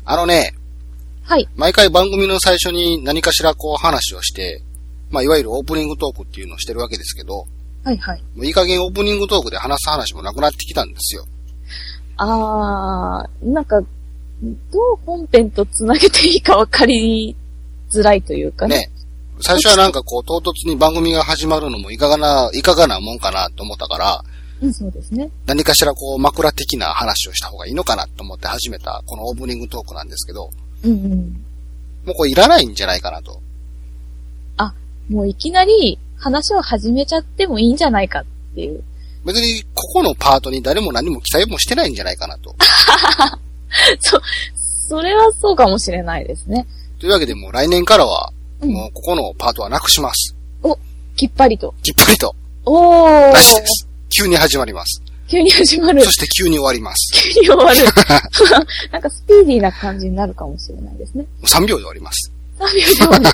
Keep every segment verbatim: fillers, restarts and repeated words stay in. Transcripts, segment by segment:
あのね、 はい。 毎回番組の最初に何かしらこう話をして、まあいわゆるオープニングトークっていうのをしてるわけですけど、 はいはい。 もういい加減オープニングトークで話す話もなくなってきたんですよ。 あー、なんか、どう本編とつなげていいか分かりづらいというかね。ね。 最初はなんかこう唐突に番組が始まるのもいかがな、いかがなもんかなと思ったから、 うん、そうですね。 何かしらこう枕的な話をした方がいいのかなと思って始めたこのオープニングトークなんですけど、 うんうん。 もうこれいらないんじゃないかなと。 あ、もういきなり話を始めちゃってもいいんじゃないかっていう。 別にここのパートに誰も何も期待もしてないんじゃないかなと。 そ、それはそうかもしれないですね。 というわけでもう来年からは、もうここのパートはなくします。 うん、お、きっぱりと。 きっぱりと。 おー。 なしです。急に始まります。 急に始まる。 そして急に終わります。 急に終わる。なんかスピーディーな感じになるかもしれないですね。 さんびょうで終わります。 さんびょうで終わる。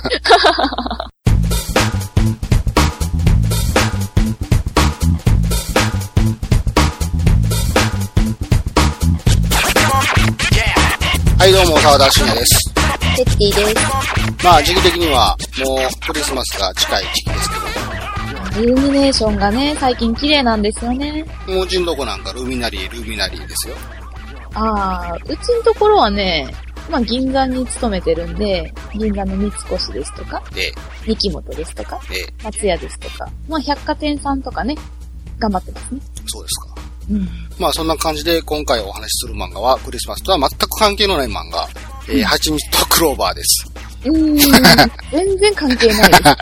はいどうも、沢田信也です。 テッティです。 まあ時期的にはもうクリスマスが近い時期ですけども。 イルミネーションがね、最近綺麗なんですよね。 もううちんとこなんかルミナリー、ルミナリーですよ。 ああ、うちんところはね、まあ銀座に勤めてるんで、銀座の三越ですとか、 ええ、 三木本ですとか、 ええ、 松屋ですとか、まあ百貨店さんとかね、頑張ってますね。 そうですか。 うん、 まあそんな感じで今回お話しする漫画はクリスマスとは全く関係のない漫画、えー、蜂蜜とクローバーです。 うーん、全然関係ないですね。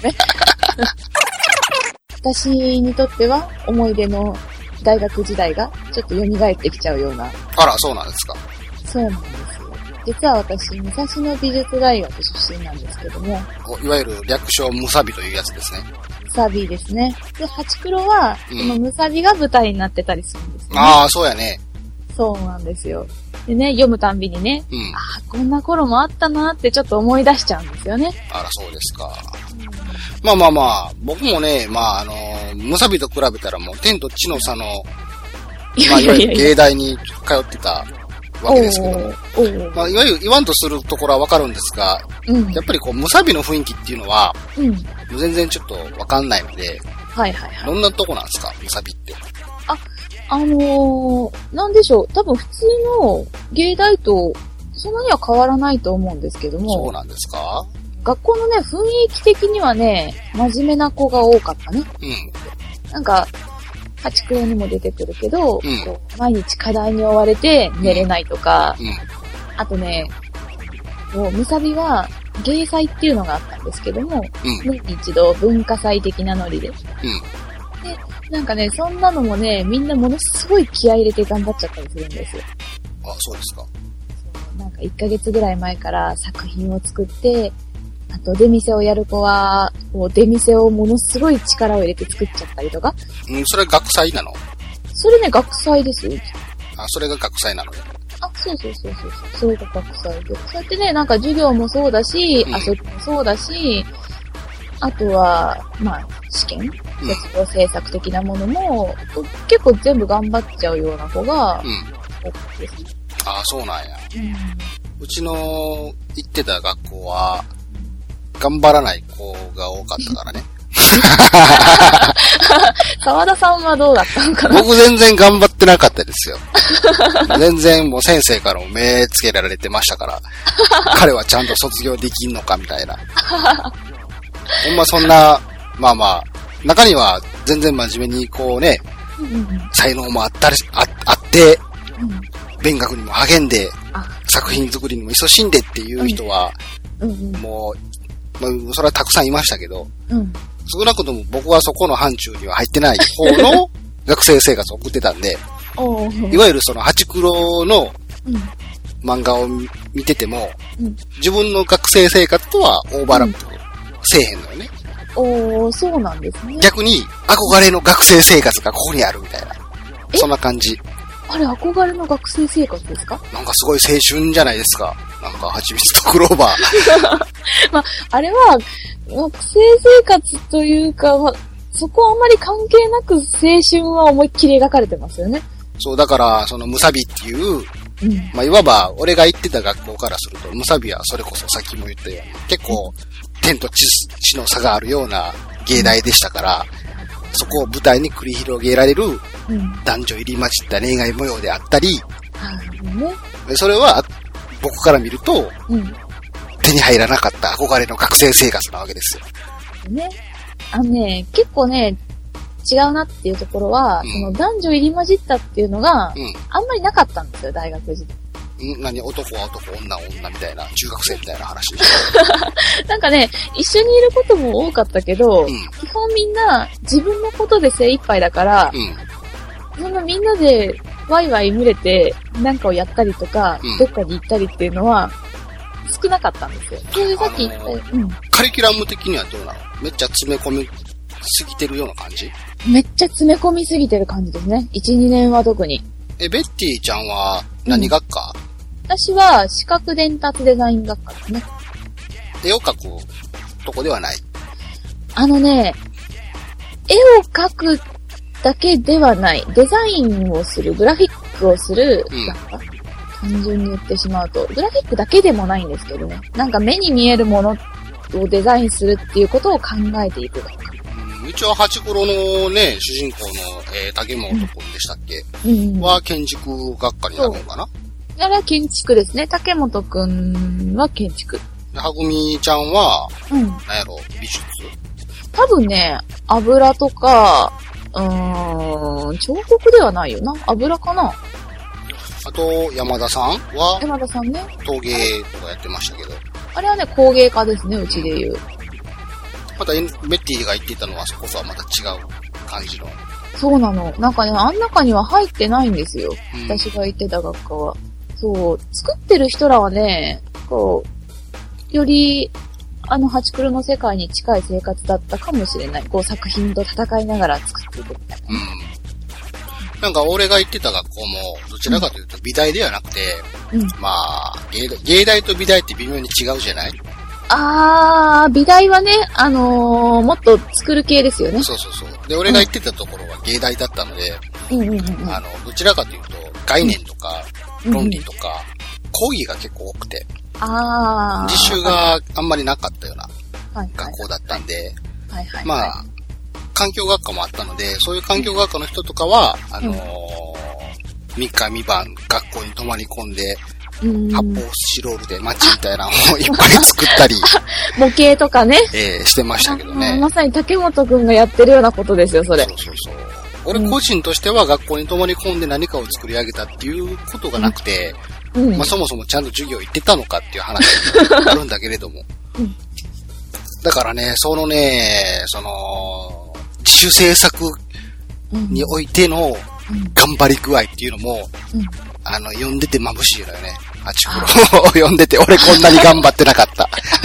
私にとっては思い出の大学時代がちょっと蘇ってきちゃうような。 あら、そうなんですか。 そうなんですよ。実は私、武蔵野美術大学出身なんですけども。 いわゆる略称ムサビというやつですね。 ムサビですね。で、ハチクロは、うん、そのムサビが舞台になってたりするんですね。 ああ、そうやね。 そうなんですよ。でね、読むたんびにね、 うん、 ああ、こんな頃もあったなってちょっと思い出しちゃうんですよね。 あら、そうですか。まあまあまあ、僕もね、まああの、ムサビと比べたらもう天と地の差の、まあいわゆる芸大に通ってたわけですけども、まあいわゆる言わんとするところはわかるんですが、うん、やっぱりこうムサビの雰囲気っていうのは、うん、全然ちょっとわかんないので、 はいはいはい。 どんなとこなんですか、ムサビって。 あ、あのー、なんでしょう、多分普通の芸大とそんなには変わらないと思うんですけども。 そうなんですか？ 学校のね、雰囲気的にはね、真面目な子が多かったね。 うん。 なんか、ハチクロにも出てくるけど、 うん、 毎日課題に追われて寝れないとか、 うんうん、 あとね、もうムサビは芸祭っていうのがあったんですけども、 うん、 年に一度文化祭的なノリで、 うん。 で、なんかね、そんなのもね、みんなものすごい気合い入れて頑張っちゃったりするんですよ。 あ、そうですか。 なんかいっかげつぐらい前から作品を作って、あと出店をやる子は、こう出店をものすごい力を入れて作っちゃったりとか。 うん、それ学祭なの？ それね、学祭ですよ。 あ、それが学祭なのね。 あ、そうそうそうそう。それが学祭で。そうやってね、なんか授業もそうだし、うん、遊びもそうだし、あとは、まあ、試験、卒業制作的なものも、うん、結構全部頑張っちゃうような子が、多かったですね。 ああ、そうなんや。うん、うちの行ってた学校は、頑張らない子が多かったからね。 沢田さんはどうだったのかな？ 僕全然頑張ってなかったですよ。全然もう先生からも目つけられてましたから、彼はちゃんと卒業できんのかみたいな。ほんまそんな、まあまあ、中には全然真面目にこうね、うんうん、才能もあったり、あ、あって、うん、勉学にも励んで、作品作りにも勤しんでっていう人は、うんうんうん、もう、まあ、それはたくさんいましたけど、うん、少なくとも僕はそこの範疇には入ってない方の学生生活を送ってたんで、いわゆるそのハチクロの漫画を見てても、うん、自分の学生生活とはオーバーラップせえへんのよね。 おー、そうなんですね。 逆に憧れの学生生活がここにあるみたいな。そんな感じ。 あれ、憧れの学生生活ですか？ なんかすごい青春じゃないですか。なんか、蜂蜜とクローバー。 まあ、あれは、学生生活というか、まあ、そこはあんまり関係なく青春は思いっきり描かれてますよね。 そう、だから、そのムサビっていううん、 まあ、いわば、俺が行ってた学校からすると、ムサビはそれこそさっきも言ったように、結構、天と地の差があるような芸大でしたから、そこを舞台に繰り広げられる、男女入り混じった恋愛模様であったり、 うんね、 それは、僕から見ると、 うん、 手に入らなかった憧れの学生生活なわけですよ。 ね。あのね、結構ね、違うなっていうところは、うん、その男女入り混じったっていうのが、うん、あんまりなかったんですよ、大学時代。 ん何男は男、女は女みたいな、中学生みたいな話。 なんかね、一緒にいることも多かったけど、うん、基本みんな自分のことで精一杯だから、うん、そんなみんなでワイワイ群れてなんかをやったりとか、うん、どっかに行ったりっていうのは少なかったんですよ。それでさっき言った、あのーうん、 カリキュラム的にはどうなの？めっちゃ詰め込みすぎてるような感じ？ めっちゃ詰め込みすぎてる感じですね。いち、にねんは特に。 え、ベッティちゃんは何学科？うん、 私は視覚伝達デザイン学科ですね。 絵を描くとこではない？ あのね、絵を描くだけではない。デザインをする、グラフィックをする学科、うん、単純に言ってしまうと。グラフィックだけでもないんですけどね。なんか目に見えるものをデザインするっていうことを考えていく学科。 一応、ハチクロのね、主人公の、えー、竹本くんでしたっけ、うん、は建築学科になるのかな？ あれは建築ですね。竹本くんは建築。 はぐみちゃんは、うん、なんやろ、美術？ 多分ね、油とか、うーん、彫刻ではないよな。油かな。 あと、山田さんは、 山田さんね。 陶芸とかやってましたけど。 あれはね、工芸家ですね、うちで言う。 また、ベッティが言っていたのは、そこそはまた違う感じの。 そうなの。なんかね、あん中には入ってないんですよ。うん、私が言ってた学科は。そう、作ってる人らはね、こう、より、あの、ハチクロの世界に近い生活だったかもしれない。こう、作品と戦いながら作っていくみたいな。うん。 なんか、俺が行ってた学校も、どちらかというと美大ではなくて、うん、まあ芸大、芸大と美大って微妙に違うじゃない？ あー、美大はね、あのー、もっと作る系ですよね。 そうそうそう。で、俺が行ってたところは芸大だったので、うんうんうんうん、あの、どちらかというと、概念とか、論理とか、講義が結構多くて、 あー、 実習があんまりなかったような学校だったんで、はいはいはい、まあ、環境学科もあったので、そういう環境学科の人とかは、あのー、みっかみばん学校に泊まり込んで、発泡スチロールで街みたいなのをいっぱい作ったり模型とかね、 えー、してましたけどね。 まさに竹本くんがやってるようなことですよ、それ。 そうそうそう。俺個人としては学校に泊まり込んで何かを作り上げたっていうことがなくて、うん、まあ、そもそもちゃんと授業行ってたのかっていう話があるんだけれども、うん、だからね、そのね、その自主制作においての頑張り具合っていうのも、うん、あの読んでて眩しいのよね。ハチクロを読んでて、俺こんなに頑張ってなかった。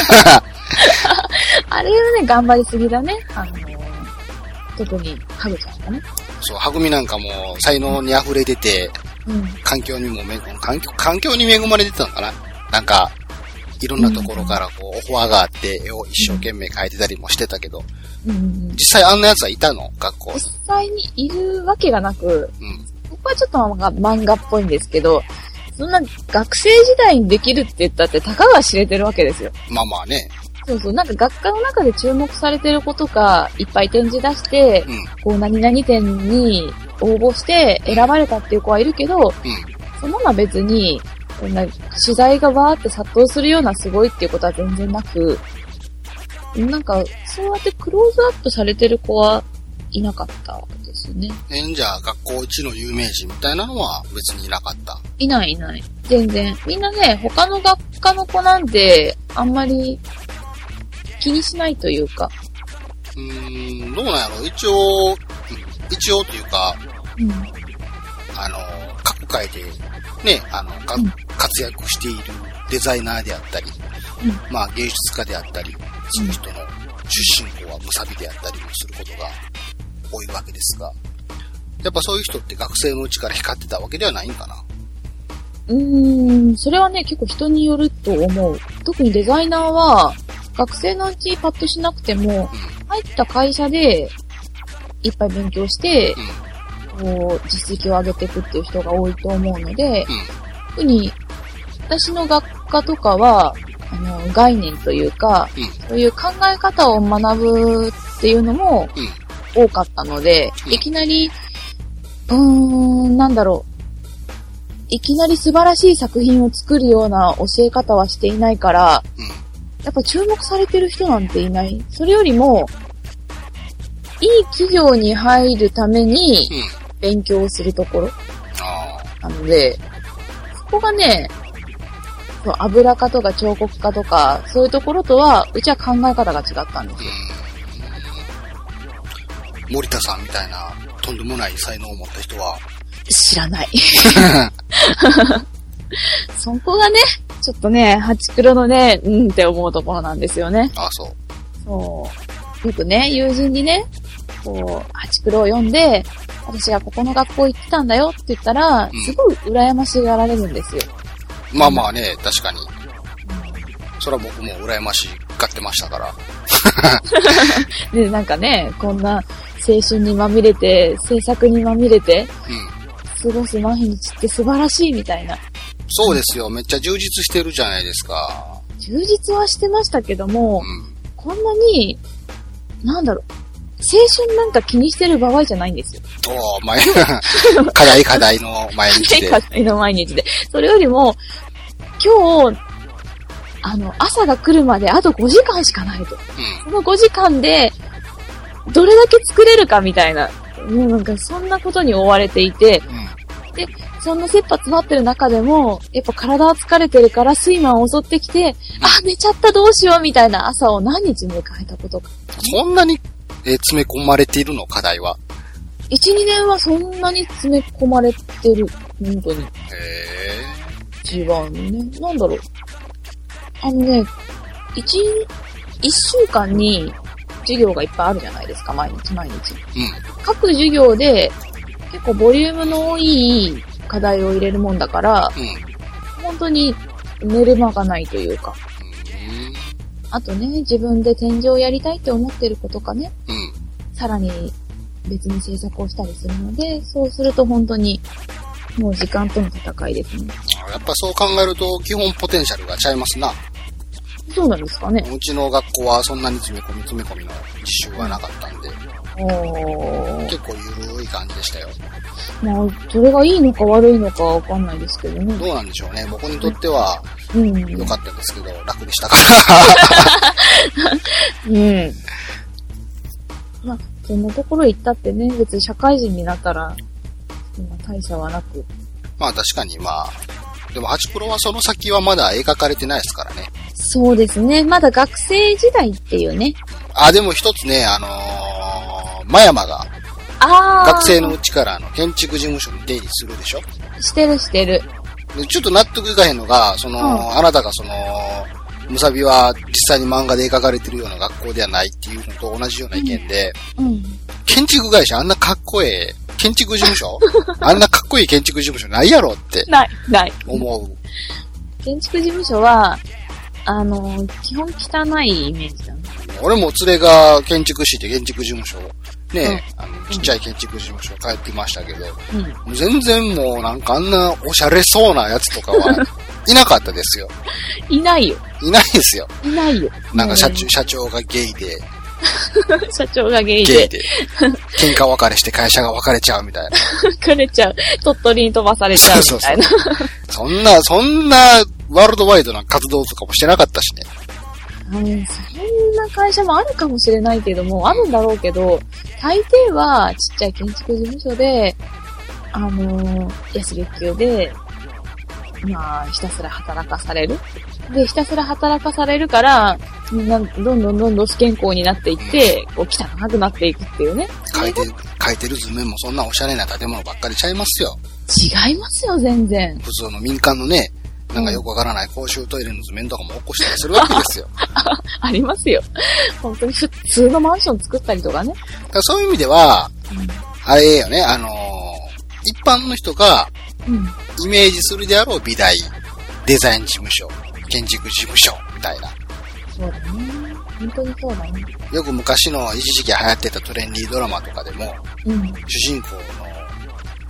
あれはね、頑張りすぎだね。あのー、特に、ハグちゃんがね。 そう、ハグミなんかも才能に溢れてて、うん、環境にもめ、環境、環境に恵まれてたのかな？なんか、いろんなところからこう、オファーがあって絵を一生懸命描いてたりもしてたけど、うん、実際あんな奴はいたの？学校。 実際にいるわけがなく、うん、僕はちょっと漫画っぽいんですけど、そんな学生時代にできるって言ったってたかが知れてるわけですよ。 まあまあね。 そうそう。なんか学科の中で注目されてる子とかいっぱい展示出して、うん、こう何々展に応募して選ばれたっていう子はいるけど、うん、そのまま別に、そんな取材がわーって殺到するようなすごいっていうことは全然なく、なんかそうやってクローズアップされてる子はいなかったですね。 えんじゃあ学校一の有名人みたいなのは別にいなかった？ いないいない。全然。みんなね、他の学科の子なんてあんまり気にしないというか。 うーん、どうなんやろ？一応、一応というか、うん、あの、各界でね、あの、うん、活躍しているデザイナーであったり、うん、まあ芸術家であったり、その人の出身校はムサビであったりもすることが多いわけですが、やっぱそういう人って学生のうちから光ってたわけではないんかな？ うーん、それはね、結構人によると思う。特にデザイナーは、学生のうちパッとしなくても、うん、入った会社でいっぱい勉強して、うん、こう実績を上げていくっていう人が多いと思うので、 特に、私の学科とかは、あの、概念というか、うん、そういう考え方を学ぶっていうのも多かったので、うん、いきなり、うーん、なんだろう。いきなり素晴らしい作品を作るような教え方はしていないから、うん、やっぱ注目されてる人なんていない。それよりも、いい企業に入るために勉強をするところ、うん、なので、そこがね、油画とか彫刻家とか、そういうところとは、うちは考え方が違ったんですよ。 うん、森田さんみたいな、とんでもない才能を持った人は知らない。そこがね、ちょっとね、ハチクロのね、うんって思うところなんですよね。 あ、そう。 そう。よくね、友人にね、こう、ハチクロを読んで、私がここの学校行ってたんだよって言ったら、うん、すごい羨ましがられるんですよ。 まあまあね、確かに。うん、それは僕も羨ましがってましたから。 で、なんかね、こんな青春にまみれて、制作にまみれて、うん、過ごす毎日って素晴らしいみたいな。 そうですよ。めっちゃ充実してるじゃないですか。 充実はしてましたけども、うん、こんなに、なんだろう、青春なんか気にしてる場合じゃないんですよ。 おー、前、課題課題の毎日で。 課題の毎日で。それよりも、今日、あの、朝が来るまであとごじかんしかないと。うん、そのごじかんで、どれだけ作れるかみたいな、もうなんかそんなことに追われていて、うん、で、そんな切羽詰まってる中でも、やっぱ体は疲れてるから睡魔を襲ってきて、うん、あ、寝ちゃったどうしようみたいな朝を何日迎えたことか。 そんなに、えー、詰め込まれているの課題は。 いち、にねんはそんなに詰め込まれてる。本当に。へー。違うね。なんだろう。あのね、一、一週間に授業がいっぱいあるじゃないですか、毎日毎日。うん。各授業で結構ボリュームの多い課題を入れるもんだから、うん、本当に寝る間がないというか。うん、あとね、自分で展示をやりたいって思ってる子とかね、うん、さらに別に制作をしたりするので、そうすると本当にもう時間との戦いですね。 やっぱそう考えると基本ポテンシャルがちゃいますな。 そうなんですかね。 うちの学校はそんなに詰め込み詰め込みの実習はなかったんで、お結構ゆるい感じでしたよ。 まあ、それがいいのか悪いのかわかんないですけどね。 どうなんでしょうね。僕にとっては良かったんですけど、うん、楽でしたから。うん。 まあ、そんなところ行ったってね、別に社会人になったら、そんな大差はなく。 まあ確かにまあ、でもハチプロはその先はまだ描かれてないですからね。 そうですね。まだ学生時代っていうね。 あ、でも一つね、あのー、真山が、あ学生のうちからあの建築事務所に出入りするでしょ？ してるしてる。 でちょっと納得いかへんのが、その、うん、あなたがその、ムサビは実際に漫画で描かれてるような学校ではないっていうのと同じような意見で、うんうん、建築会社あんなかっこええ、建築事務所あんなかっこいい建築事務所ないやろって。ない、ない。思う。 建築事務所は、あの、基本汚いイメージだね。 俺も連れが建築士で建築事務所、ね、うん、あの、ちっちゃい建築事務所帰ってましたけど、うん、全然もうなんかあんなおしゃれそうなやつとかはいなかったですよ。 いないよ。 いないですよ。 いないよ。 なんか社長、社長がゲイで、 社長がゲイで。 ゲイで。喧嘩別れして会社が別れちゃうみたいな。 別れちゃう。鳥取に飛ばされちゃうみたいな。そうそうそうそんな、そんなワールドワイドな活動とかもしてなかったしね。 うん、そんな会社もあるかもしれないけども、あるんだろうけど、大抵はちっちゃい建築事務所で、あのー、安月給で、まあ、ひたすら働かされる。で、ひたすら働かされるから、みんな、どんどんどんどん不健康になっていって、こう、汚くなっていくっていうね。 書いて、書いてる図面もそんなおしゃれな建物ばっかりちゃいますよ。 違いますよ、全然。 普通の民間のね、なんかよくわからない公衆トイレの図面とかも起こしたりするわけですよ。 あ, ありますよ。本当に普通のマンション作ったりとかね。 だそういう意味では、うん、あれよね、あのー、一般の人が、イメージするであろう美大、デザイン事務所、建築事務所、みたいな。 そうだね。本当にそうだね。 よく昔の一時期流行ってたトレンディードラマとかでも、うん、主人公の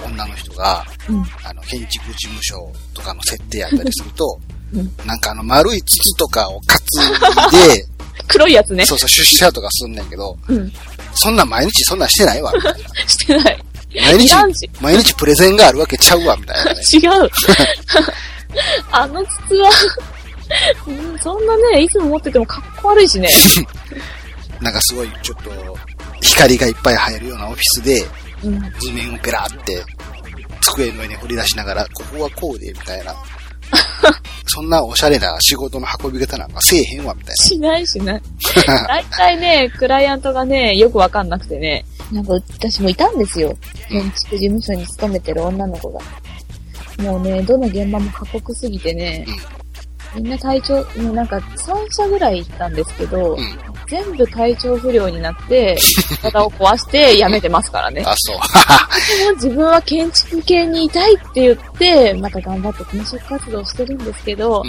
女の人が、 うん、 あの、建築事務所とかの設定やったりすると、うん、なんかあの、丸い筒とかを担いで、 黒いやつね。 そうそう、出社とかすんねんけど、 うん、 そんな毎日そんなんしてないわ、みたいな。 してない。 毎日、毎日プレゼンがあるわけちゃうわ、みたいな、ね。 違う。あの筒は、そんなね、いつも持っててもかっこ悪いしね。 なんかすごい、ちょっと、光がいっぱい入るようなオフィスで、 うん、 図面をペラーって、机の上に振り出しながら、ここはこうで、みたいな。そんなおしゃれな仕事の運び方なんかせえへんわ、みたいな。 しないしない。だいたいね、クライアントがね、よくわかんなくてね、なんか私もいたんですよ。建築事務所に勤めてる女の子が。もうね、どの現場も過酷すぎてね、うん、みんな体調、もうなんかさん社ぐらい行ったんですけど、うん、全部体調不良になって、体を壊して辞めてますからね。 あ、そう。 でも自分は建築系にいたいって言って、また頑張って転職活動してるんですけど、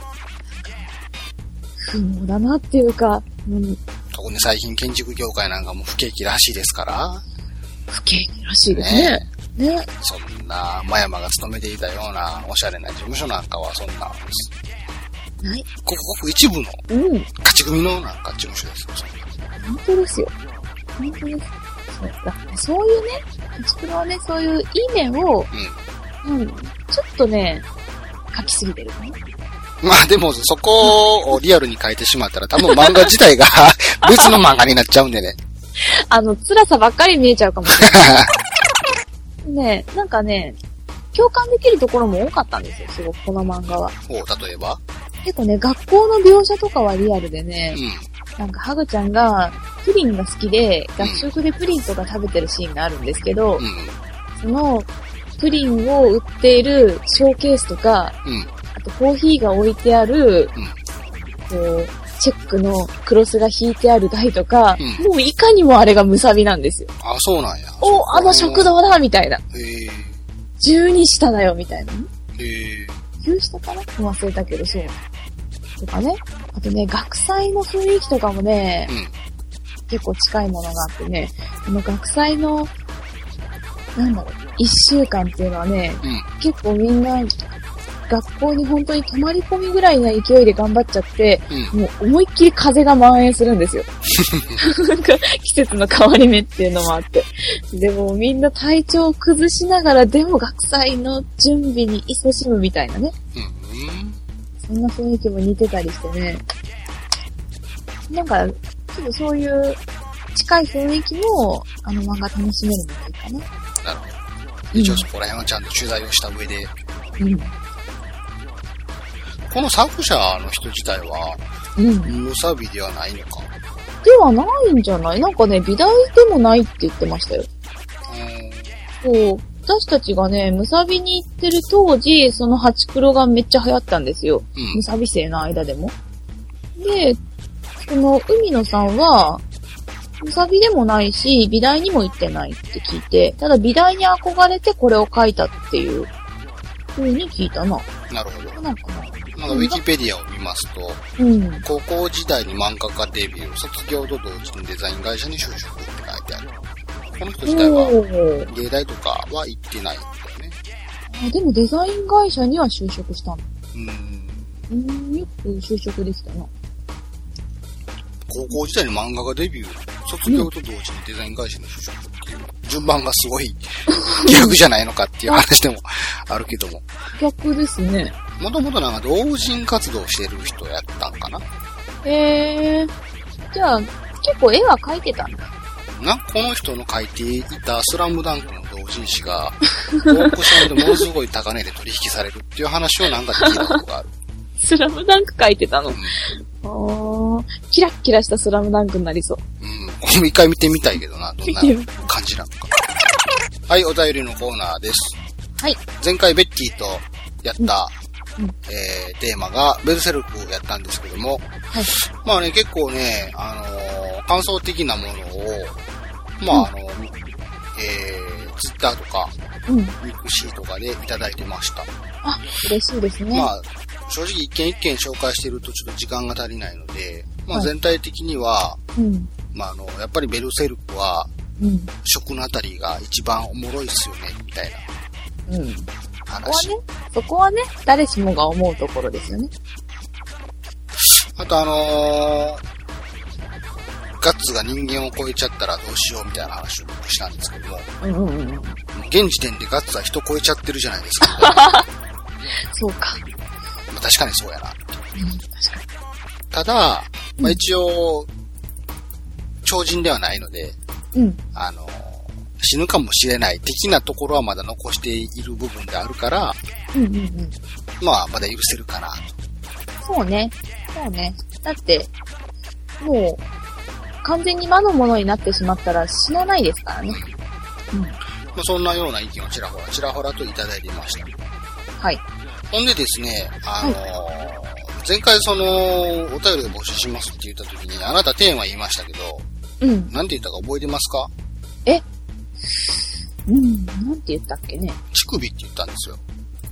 うん、不毛だなっていうか、うん、 特に最近建築業界なんかも不景気らしいですから。 不景気らしいですね。ね。ね、 そんな、真山が勤めていたようなおしゃれな事務所なんかはそんな、 ない。 ごくごく一部の、 うん。 勝ち組のなんか事務所ですよ。 本当ですよ。本当です。そうだ。そういうね、建築のね、そういういい面を、うん、うん、ちょっとね、書きすぎてるね。 まあでも、そこをリアルに書いてしまったら、多分漫画自体が別の漫画になっちゃうんでね。 あの、辛さばっかり見えちゃうかもしれない。ねえ、なんかね、共感できるところも多かったんですよ、すごくこの漫画は。 お、例えば？ 結構ね、学校の描写とかはリアルでね、 うん、 なんかハグちゃんがプリンが好きで、学食でプリンとか食べてるシーンがあるんですけど、うん、そのプリンを売っているショーケースとか、うん、あとコーヒーが置いてある、うん、こう、チェックのクロスが引いてある台とか、うん、もういかにもあれがムサビなんですよ。 あ、そうなんや。 お、あの食堂だみたいな。 へー。 じゅうに下だよみたいな。 へー。 じゅう下かな忘れたけど、そう。とかね。あとね、学祭の雰囲気とかもね、うん、結構近いものがあってね、あの学祭の、なんだろう、一週間っていうのはね、うん、結構みんな、学校に本当に泊まり込みぐらいな勢いで頑張っちゃって、うん、もう思いっきり風が蔓延するんですよ。なんか季節の変わり目っていうのもあって。でもみんな体調を崩しながら、でも学祭の準備に勤しむみたいなね。うん、そんな雰囲気も似てたりしてね。なんか、ちょっとそういう近い雰囲気も、あの漫画楽しめるのがいいかな。 なるほど。一応そこら辺はちゃんと取材をした上で。うん、この作者の人自体は、うん、ムサビではないのか。 ではないんじゃない？なんかね、美大でもないって言ってましたよ。うん、そう。私たちがね、ムサビに行ってる当時、そのハチクロがめっちゃ流行ったんですよ。うん、ムサビ生の間でも。で、その海野さんは、ムサビでもないし、美大にも行ってないって聞いて、ただ美大に憧れてこれを書いたっていう風に聞いたな。 なるほど。 なんかな。 なんかウィキペディアを見ますと、うん、高校時代に漫画家デビュー、卒業と同時にデザイン会社に就職って書いてある。この人自体は芸大とかは行ってないんだよね。 あ、でもデザイン会社には就職したの。 うーん。 うーん、よく就職できたな。 高校時代に漫画家デビュー、卒業と同時にデザイン会社に就職っていう、順番がすごい逆じゃないのかっていう話でもあるけども。 逆ですね。 もともとなんか同人活動してる人やったんかな。 へえー。じゃあ、結構絵は描いてたんだ。 な、この人の描いていたスラムダンクの同人誌が、オークションでものすごい高値で取引されるっていう話をなんかで聞いたことがある。 スラムダンク描いてたの、うん、あー、キラッキラしたスラムダンクになりそう。 うん、これも一回見てみたいけどな、どんな感じなのか。はい、お便りのコーナーです。 はい。 前回ベッティとやった、うんえー、テーマがベルセルクをやったんですけども、はい、まあね、結構ね、あのー、感想的なものを、まあ、うん、あの、えー、ツイッターとか、うん、ミクシーとかでいただいてました。 あ、嬉しいですね。 まあ、正直一件一件紹介してるとちょっと時間が足りないので、まあ全体的には、はい、うん、まああの、やっぱりベルセルクは、 うん。 食のあたりが一番おもろいっすよね、みたいな。 うん。 話。 そこはね、そこはね、誰しもが思うところですよね。 あとあのー、ガッツが人間を超えちゃったらどうしようみたいな話を僕したんですけども。 うんうんうん。 現時点でガッツは人超えちゃってるじゃないですか。 そうか。 まあ、確かにそうやな。 うん、確かに。 ただ、まあ、一応、超人ではないので、 うん。 あの、死ぬかもしれない的なところはまだ残している部分であるから、 うんうんうん。 まあ、まだ許せるかなと。そうね。そうね。だって、もう、完全に魔のものになってしまったら死なないですからね。うん。まあ、そんなような意見をちらほら、ちらほらといただいていました。 はい。 ほんでですね、あのーはい、前回その、お便りを募集しますって言った時に、あなたテーマ言いましたけど、 うん。 なんて言ったか覚えてますか？ えうん、なんて言ったっけね。 乳首って言ったんですよ。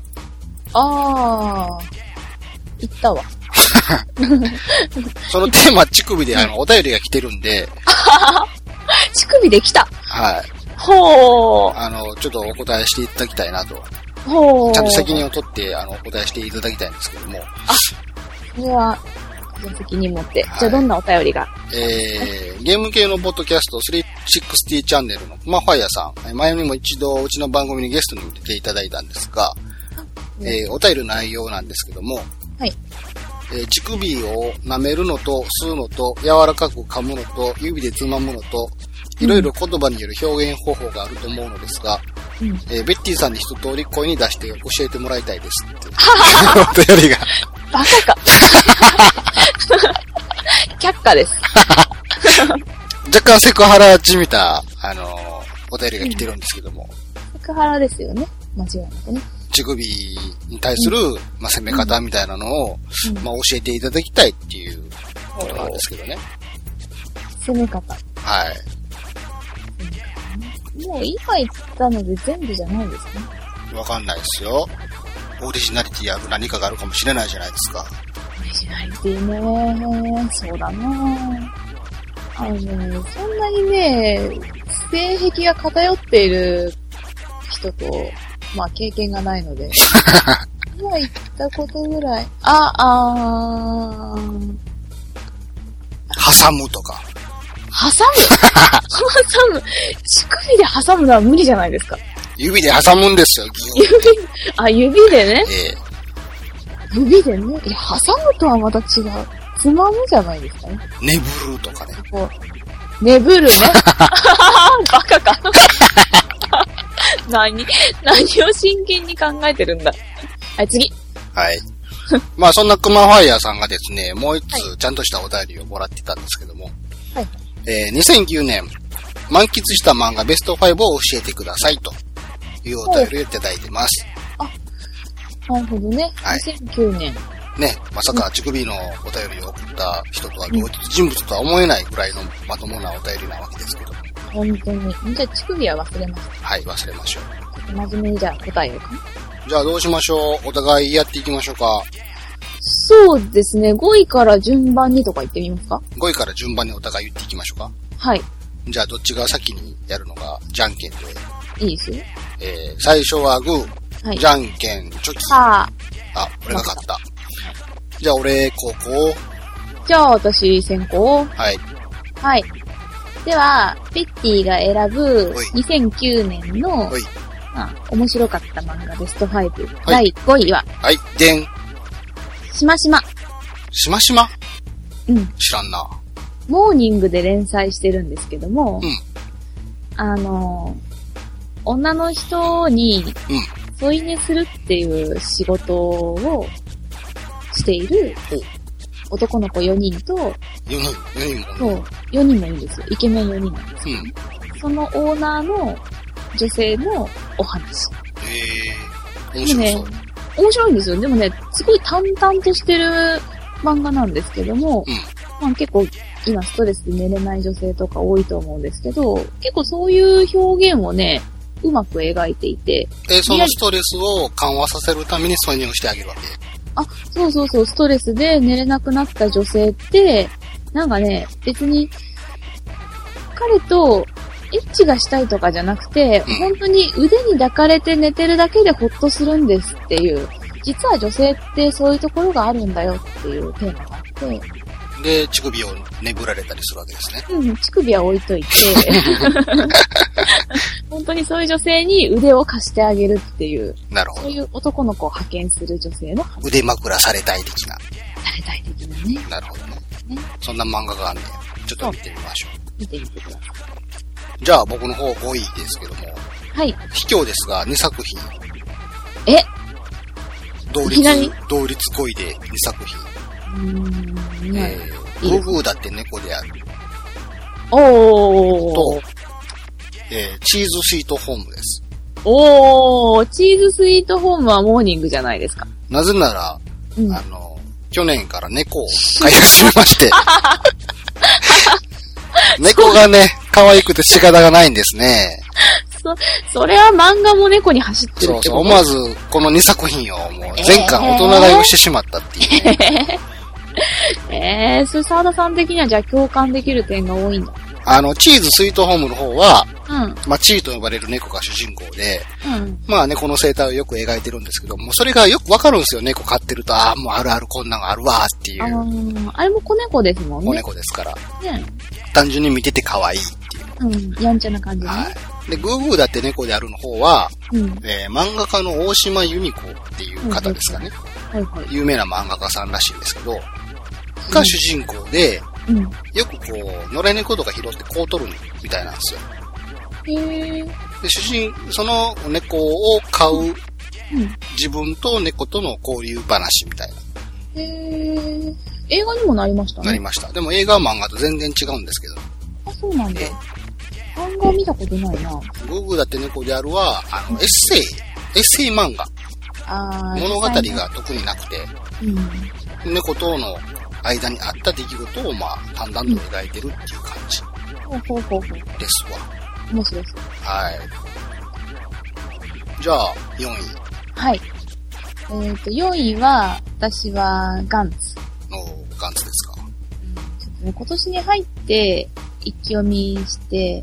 あー、言ったわ。 そのテーマ、乳首であの、お便りが来てるんで。 乳首で来た。 はい。 ほー。 あの、ちょっとお答えしていただきたいなと。 ほー。 ちゃんと責任を取って、あの、お答えしていただきたいんですけども。 あ、それは、じゃあ責任持って。はい、じゃあどんなお便りが？ えー、ゲーム系のポッドキャストスリーシックスティーチャンネルのまあファイヤーさん。前にも一度うちの番組にゲストに出ていただいたんですが、うん、えー、お便りの内容なんですけども、 はい。 えー、乳首を舐めるのと吸うのと柔らかく噛むのと指でつまむのといろいろ言葉による表現方法があると思うのですが、うん、えー、ベッティさんに一通り声に出して教えてもらいたいですってお便りがバカか却下です若干セクハラじみたあのー、お便りが来てるんですけども、 セクハラですよね、間違いなくね。 乳首に対する、うん、まあ、攻め方みたいなのを、うん、まあ、教えていただきたいっていうことなんですけどね。 攻め方。 はい。 もう今言ったので全部じゃないですね。 わかんないですよ。オリジナリティある何かがあるかもしれないじゃないですか。 オリジナリティね、そうだなあのね、そんなにね、性癖が偏っている人と、まあ経験がないので。今言ったことぐらい。あ、あー。 挟むとか。 挟む挟む乳首で挟むのは無理じゃないですか。 指で挟むんですよ、 指、あ、指でね。 ええ。 指でね。いや、挟むとはまた違う。つまむじゃないですかね。 ねぶるとかね。 こう、ねぶるね。バカか。何何を真剣に考えてるんだ。はい、次。 はい。まあそんなクマファイヤーさんがですね、もう一つちゃんとしたお便りをもらってたんですけども。 はい。 えー、にせんきゅうねん、満喫した漫画ベストファイブを教えてくださいというお便りをいただいてます。 あ、なるほどね。 はい。 にせんきゅうねん。 ね、まさか乳首のお便りを送った人とは同一人物とは思えないぐらいのまともなお便りなわけですけど。 本当に。じゃあ乳首は忘れます。 はい、忘れましょう。 ちょっと真面目にじゃあ答えようかな。 じゃあどうしましょう。お互いやっていきましょうか。 そうですね。ごいから順番にとか言ってみますか？ ご 位から順番にお互い言っていきましょうか。 はい。 じゃあどっちが先にやるのがじゃんけんで。 いいですよ。 えー、最初はグー、はい、じゃんけんチョキ。 はあ、俺が勝った。じゃあ俺後攻。 じゃあ私先行。 はい。 はい。では、ペッティが選ぶにせんきゅうねんの、まあ、面白かった漫画ベストファイブ、はい、だいごいは、 はい、でん。 しましま。 しましま？ うん。 知らんな。 モーニングで連載してるんですけども、 うん。 あの、女の人に、添い寝するっていう仕事をしている男の子よにんと、よにん、よにんもそう、よにんもいるんですよ。イケメンよにんなんですよ、ね。うん。そのオーナーの女性のお話。 へー。面白そう。 ね、面白いんですよ。でもね、すごい淡々としてる漫画なんですけども、 うん、 まあ結構今ストレスで寝れない女性とか多いと思うんですけど、結構そういう表現をね、うまく描いていて。 で、そのストレスを緩和させるために添い寝をしてあげるわけ。 あ、そうそうそう、ストレスで寝れなくなった女性って、なんかね、別に、彼とエッチがしたいとかじゃなくて、 うん、 本当に腕に抱かれて寝てるだけでホッとするんですっていう、実は女性ってそういうところがあるんだよっていうテーマがあって、 で、乳首を眠られたりするわけですね。 うん、乳首は置いといて、本当にそういう女性に腕を貸してあげるっていう、 なるほど。 そういう男の子を派遣する女性の話。 腕枕されたい的な。 されたい的なね。 なるほどね。ね、そんな漫画があんねん。ちょっと見てみましょう。 見てみてください。 じゃあ僕の方ごいですけども。 はい。 卑怯ですがにさく品。 え同率、同率ごいでにさく品。 うーん。 えー、グーグーだって猫である。 おー。 と、えー、チーズスイートホームです。 おー、チーズスイートホームはモーニングじゃないですか。 なぜなら、 うん、 あの、去年から猫を飼い始めまして。猫がね、可愛くて仕方がないんですね。 そ、それは漫画も猫に走ってるってこと？ そうそう、思わずこのにさく品をもう全巻大人買いをしてしまったっていう、ね。 えー、えー、それ沢田さん的にはじゃあ共感できる点が多いんだ。 あの、チーズスイートホームの方は、 うん、 まあ、チーと呼ばれる猫が主人公で、 うん、 まあ、猫の生態をよく描いてるんですけども、それがよくわかるんですよ。猫飼ってると、ああ、もうあるあるこんなのあるわーっていう。 あー、あれも子猫ですもんね。 子猫ですから。 ね、 単純に見てて可愛いっていう。 うん、やんちゃな感じね。 はい。で、グーグーだって猫であるの方は、 うん、 えー、漫画家の大島由美子っていう方ですかね。 はいはい。 有名な漫画家さんらしいんですけど、が主人公で、 うん、 よくこう、野良猫とか拾ってこう取るみたいなんですよ。 へー。 で、主人、その猫を飼う、 うん、 自分と猫との交流話みたいな。 へー。映画にもなりましたね。 なりました。でも映画は漫画と全然違うんですけど。 あ、そうなんだ。漫画見たことないな。 グーグーだって猫であるは、あの、エッセイ、エッセイ漫画。 あ物語が特になくて、 うん、 猫との間にあった出来事を、まあ、淡々と描いてるっていう感じ。 ほうほうほうほう。 ですわ。 面白そう。 はい。じゃあ、よんい。 はい。えっと、よんいは、私は、ガンツ。 のガンツですか。 うん、ちょっとね、今年に入って、一気読みして、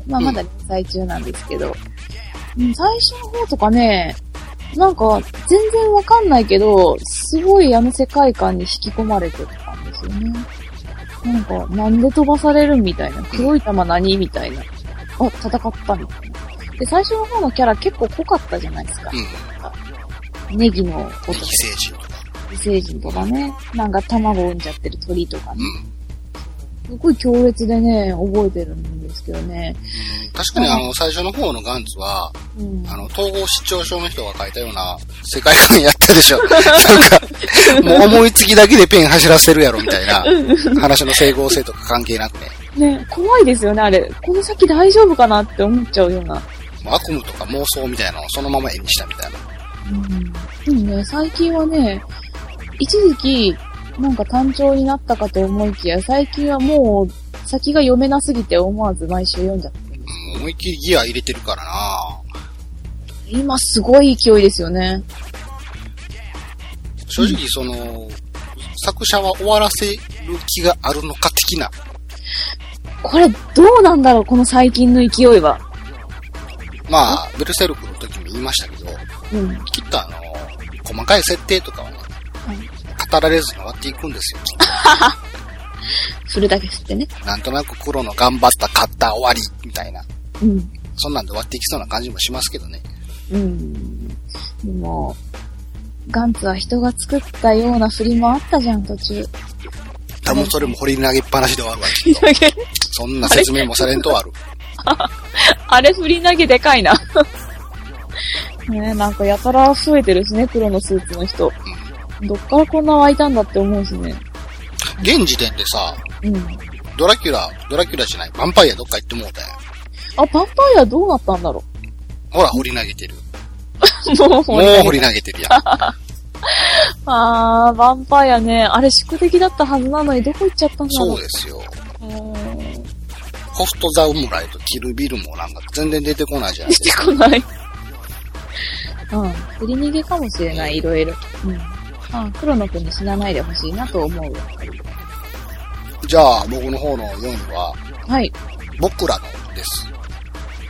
まあ、まだ連載中なんですけど、うん、最初の方とかね、なんか、全然わかんないけど、すごいあの世界観に引き込まれてたんですよね。なんか、なんで飛ばされるみたいな。黒い玉何みたいな。あ、戦ったみたいな。で、最初の方のキャラ結構濃かったじゃないですか。うん、ネギの子とか。 ネギ星人とか。 ネギ星人とかね。なんか卵を産んじゃってる鳥とかね。 うんすごい強烈でね、覚えてるんですけどね。 うん、確かにあの、最初の方のガンツは、 うん、 あの、統合失調症の人が書いたような世界観やったでしょ。なんか、もう思いつきだけでペン走らせるやろみたいな、話の整合性とか関係なくね。 ね、怖いですよね、あれ。この先大丈夫かなって思っちゃうような。 悪夢とか妄想みたいなのをそのまま絵にしたみたいな。 うん。でもね、最近はね、一時期、なんか単調になったかと思いきや、最近はもう先が読めなすぎて思わず毎週読んじゃってるんです。 うん、思いっきりギア入れてるからな。 今すごい勢いですよね。 正直その、うん、作者は終わらせる気があるのか的な。 これどうなんだろう、この最近の勢いは。 まあ、ベルセルクの時も言いましたけど、 うん、 きっとあの、細かい設定とかはね、はい、語られずに終わっていくんですよ。 振るだけ振ってね。 なんとなく黒の頑張った、勝った、終わり、みたいな。 うん。 そんなんで終わっていきそうな感じもしますけどね。 うん。でも、ガンツは人が作ったような振りもあったじゃん、途中。 多分それも掘り投げっぱなしで終わるわけ。振り投げそんな説明もされんとある。 あれ振り投げでかいな。ね、なんかやたら増えてるしね、黒のスーツの人。うん、どっからこんな湧いたんだって思うしね。 現時点でさ、うん、ドラキュラ、ドラキュラじゃない、ヴァンパイアどっか行ってもうたやん。 あ、ヴァンパイアどうなったんだろう。ほら、掘り投げてる。 もうもう掘り投げてるやん。 あー、ヴァンパイアね、あれ宿敵だったはずなのにどこ行っちゃったんだろう。 そうですよ。ホストザウムライとキルビルもなんか全然出てこないじゃないですか。 出てこない。うん。振り逃げかもしれない、いろいろ。うん。あ、黒の国死なないでほしいなと思う。 じゃあ、僕の方のよんいは、 はい。 僕らのです。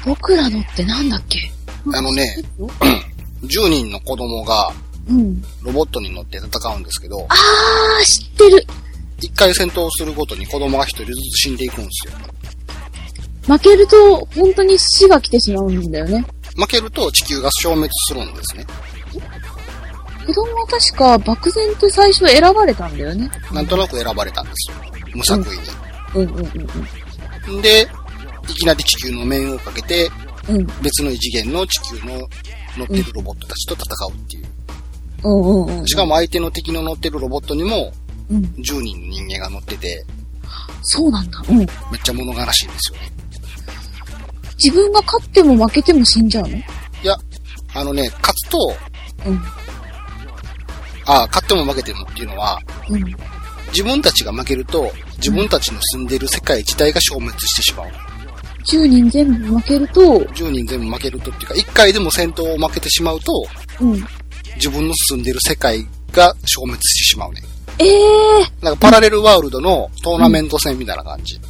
僕らのってなんだっけ？ あのね、じゅうにんの子供が、 うん。 ロボットに乗って戦うんですけど、 あー、知ってる。 一回戦闘するごとに子供が一人ずつ死んでいくんですよ。 負けると、本当に死が来てしまうんだよね。 負けると地球が消滅するんですね。 子供は確か漠然と最初選ばれたんだよね。 なんとなく選ばれたんですよ。無作為に。 うんうんうんうん。 で、いきなり地球の面をかけて、 うん。 別の異次元の地球の乗ってるロボットたちと戦うっていう。 うんうんうん。 しかも相手の敵の乗ってるロボットにも、 うん、 じゅうにんの人間が乗ってて、 そうなんだ。うん。めっちゃ物悲しいんですよね。 自分が勝っても負けても死んじゃうの？ いや、あのね、勝つと、 うん。 ああ、勝っても負けてもっていうのは、 うん。 自分たちが負けると、自分たちの住んでる世界自体が消滅してしまう。 じゅうにん全部負けると、 じゅうにん全部負けるとっていうか、いっかいでも戦闘を負けてしまうと、 うん。自分の住んでる世界が消滅してしまうね。 ええー。 なんかパラレルワールドのトーナメント戦みたいな感じ。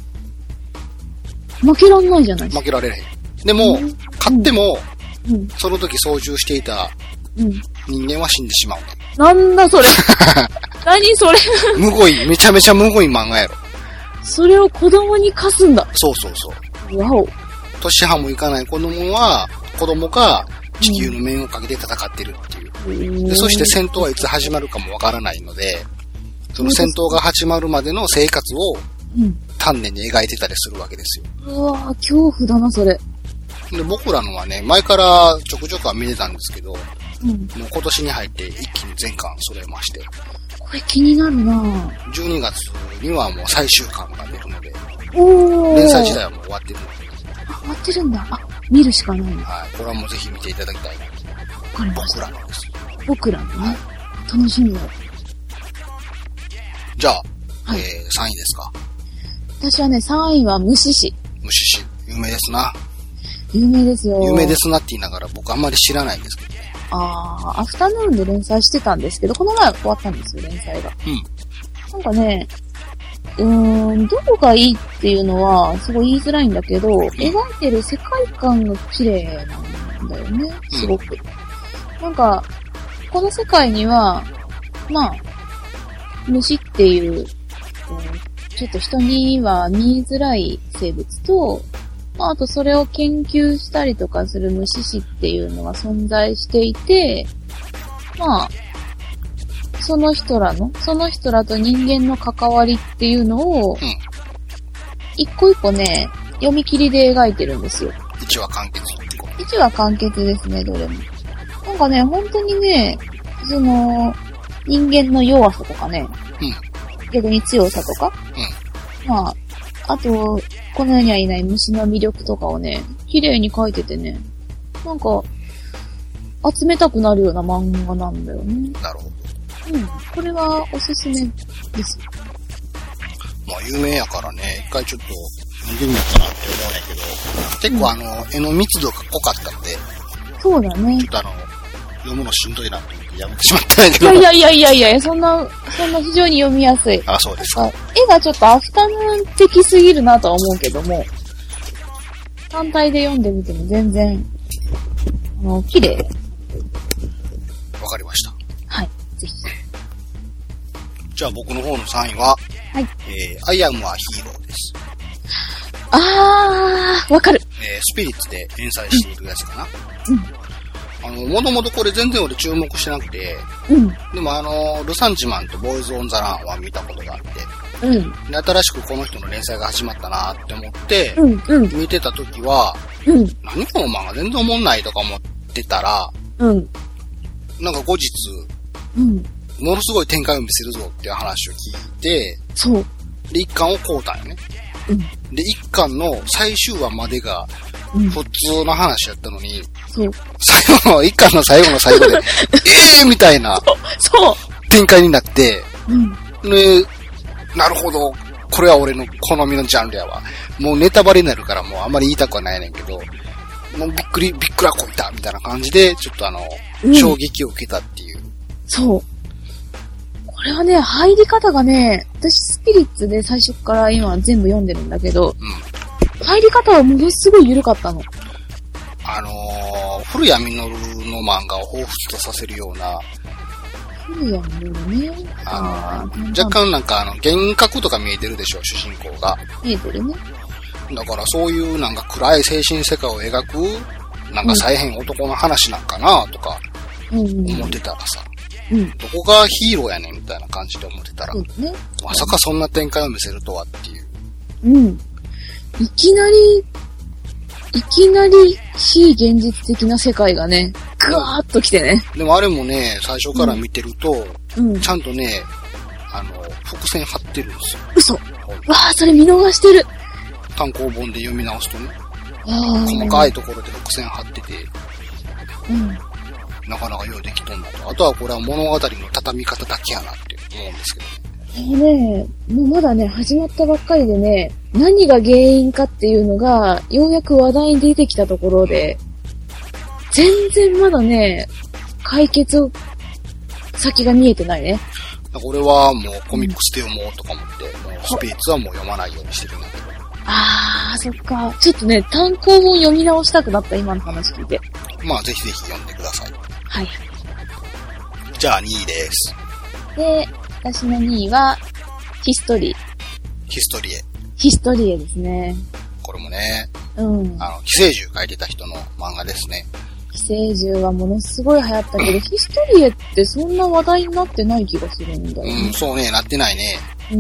うん、負けらんないじゃないですか。 負けられへん。でも、うん、勝っても、 うん、 その時操縦していた人間は死んでしまうね。 なんだそれ。何それ。 むごい、めちゃめちゃむごい漫画やろ。 それを子供に課すんだ。 そうそうそう。 わお。 年半もいかない子供は、子供が地球の面をかけて戦ってるっていう。うん、でそして戦闘はいつ始まるかもわからないので、その戦闘が始まるまでの生活を丹念に描いてたりするわけですよ。 うわぁ、恐怖だな、それ。 で僕らのはね、前からちょくちょくは見てたんですけど、 うん、 もう今年に入って一気に全巻揃えまして。 これ気になるなぁ。 じゅうにがつにはもう最終巻が出るので、 おー。 連載自体はもう終わってるので。 あ、終わってるんだ。あ、見るしかない。 はい。これはもうぜひ見ていただきたい。 わかりました。 僕らのです。 僕らのね。楽しみだ。 じゃあ、 はい、 えー、さんいですか。 私はね、さんいは虫師。 虫師。有名ですな。 有名ですよ。 有名ですなって言いながら僕あんまり知らないんですけどね。 あー、アフタヌーンで連載してたんですけど、この前終わったんですよ、連載が。 うん。 なんかね、うーん、どこがいいっていうのは、すごい言いづらいんだけど、うん、描いてる世界観が綺麗なんだよね、すごく。うん、なんか、この世界には、まあ、虫っていう、うん、ちょっと人には見えづらい生物と、まあ、あとそれを研究したりとかする虫師っていうのが存在していて、まあ、その人らの、その人らと人間の関わりっていうのを、一個一個ね、読み切りで描いてるんですよ。 一話完結。 一話完結ですね、どれも。なんかね、本当にね、その、人間の弱さとかね、 うん、 逆に強さとか、 うん、 まあ、あと、この世にはいない虫の魅力とかをね、綺麗に描いててね、なんか、集めたくなるような漫画なんだよね。 なるほど。 うん、これはおすすめです。 まあ有名やからね、一回ちょっと読んでみようかなって思うんやけど、結構あの、絵の密度が濃かったので、 そうだね。 ちょっとあの、読むのしんどいなって思ってやめてしまったんやけど。 いやいやいやいやいや、そんな、そんな非常に読みやすい。 あ、そうですか。 絵がちょっとアフタヌーン的すぎるなとは思うけども、単体で読んでみても全然、あの、綺麗。 わかりました。 はい、ぜひ。 じゃあ僕の方のさんいは、 はい。 えー、I am a hero です。 あー、わかる。 えー、スピリッツで連載しているやつかな。 うん。 あの、もともとこれ全然俺注目してなくて、 うん。 でもあの、ルサンチマンとボーイズ・オン・ザ・ランは見たことがあって、 うん。 で、新しくこの人の連載が始まったなって思って、 うん、うん。 見てた時は、 うん。 何この漫画全然思んないとか思ってたら、 うん。 なんか後日、 うん。 ものすごい展開を見せるぞっていう話を聞いて、 そう。 で、一巻を買うたんよね。 うん。 で、一巻の最終話までが、普通の話やったのに、 そう。 最後の、一巻の最後の最後で、えーみたいな、 そう。 展開になって、 うん。 で、なるほど、これは俺の好みのジャンルやわ。もうネタバレになるからもうあんまり言いたくはないねんけど、もうびっくり、びっくらこいたみたいな感じで、ちょっとあの、うん、衝撃を受けたっていう。 そう。これはね、入り方がね、私スピリッツで最初から今全部読んでるんだけど、 うん、 入り方はものすごい緩かったの。 あのー、古谷実の漫画を彷彿とさせるような、 古谷実ね。 あのー、若干なんかあの、幻覚とか見えてるでしょ、主人公が。 見えてるね。 だからそういうなんか暗い精神世界を描く、なんかさえへん男の話なんかなとか、思ってたらさ、うん、どこがヒーローやねんみたいな感じで思ってたら、ね、まさかそんな展開を見せるとはっていう。 うん。いきなり、いきなり非現実的な世界がね、ぐわーっと来てね。 でもあれもね、最初から見てると、うん、ちゃんとね、あの、伏線張ってるんですよ。 嘘。わー、それ見逃してる。 単行本で読み直すとね、細かいところで伏線張ってて、うん、なかなかようできとんだと。あとはこれは物語の畳み方だけやなって思うんですけどね。 もうね、もうまだね、始まったばっかりでね、何が原因かっていうのが、ようやく話題に出てきたところで、全然まだね、解決先が見えてないね。 俺はもうコミックスで読もうとか思って、うん、もうスピーツはもう読まないようにしてるんだけど。 あー、そっか。ちょっとね、単行本読み直したくなった、今の話聞いて。 まあ、ぜひぜひ読んでください。 はい。 じゃあにいです。 で、私のにいは、ヒストリー。 ヒストリエ。 ヒストリエですね。 これもね、 うん。 あの、寄生獣書いてた人の漫画ですね。 寄生獣はものすごい流行ったけど、ヒストリエってそんな話題になってない気がするんだよね。 うん、そうね、なってないね。 うん。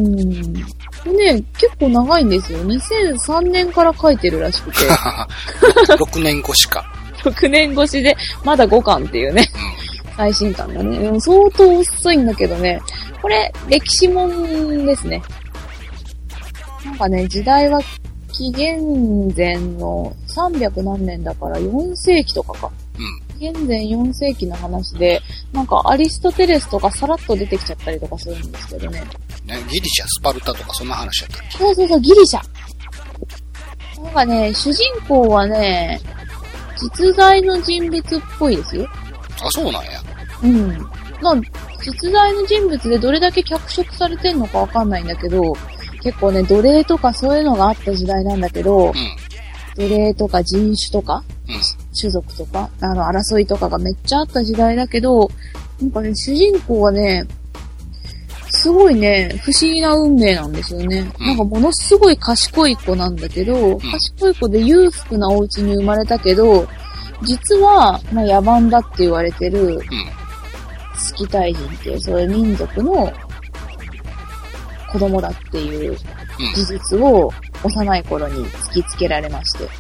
でね、結構長いんですよ。にせんさんねんから書いてるらしくて。 ろくねん越しか。 ろくねん越しで、まだごかんっていうね。うん、最新刊がね。でも相当遅いんだけどね。これ、歴史もんですね。なんかね、時代は紀元前のさんびゃくなんねんだからよんせいきとかか。うん。紀元前よんせいきの話で、なんかアリストテレスとかさらっと出てきちゃったりとかするんですけどね。 ね、ギリシャ、スパルタとかそんな話やったっけ？ そうそうそう、ギリシャ。なんかね、主人公はね、実在の人物っぽいですよ。 あ、そうなんや。 うん。まあ、実在の人物でどれだけ脚色されてんのかわかんないんだけど、結構ね、奴隷とかそういうのがあった時代なんだけど、うん、奴隷とか人種とか、うん、種族とか、あの、争いとかがめっちゃあった時代だけど、なんかね、主人公はね、すごいね、不思議な運命なんですよね。うん、なんかものすごい賢い子なんだけど、うん、賢い子で裕福なお家に生まれたけど、実は、まあ、野蛮だって言われてる、うん、スキタイ人っていう、そういう民族の子供だっていう事実を幼い頃に突きつけられまして。うん、